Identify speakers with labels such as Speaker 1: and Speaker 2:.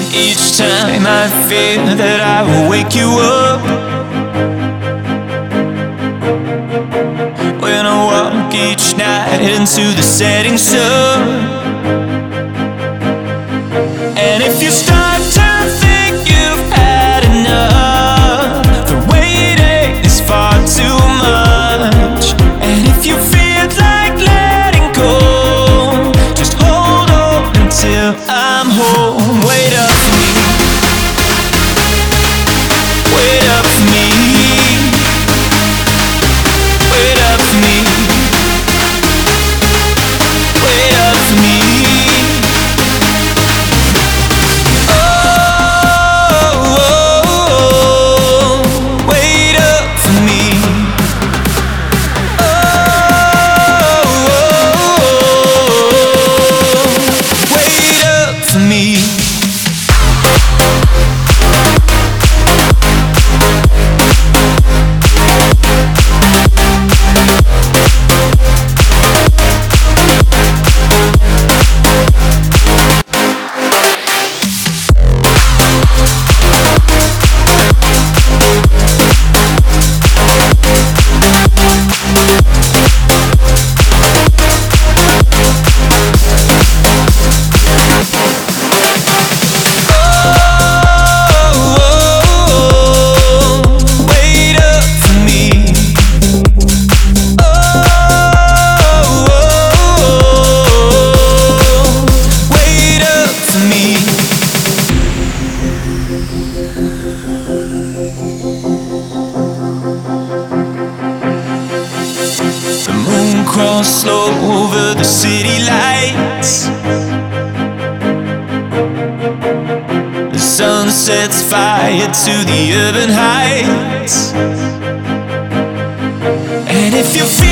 Speaker 1: Each time I fear that I will wake you up. When I walk each night into the setting sun. And if you start to think you've had enough, the waiting is far too much. And if you feel like letting go, just hold on until I'm home. Wait up for me. Wait up for me. Wait up for me. Wait up for me. The moon crawls slow over the city lights. The sun sets fire to the urban heights. And if you feel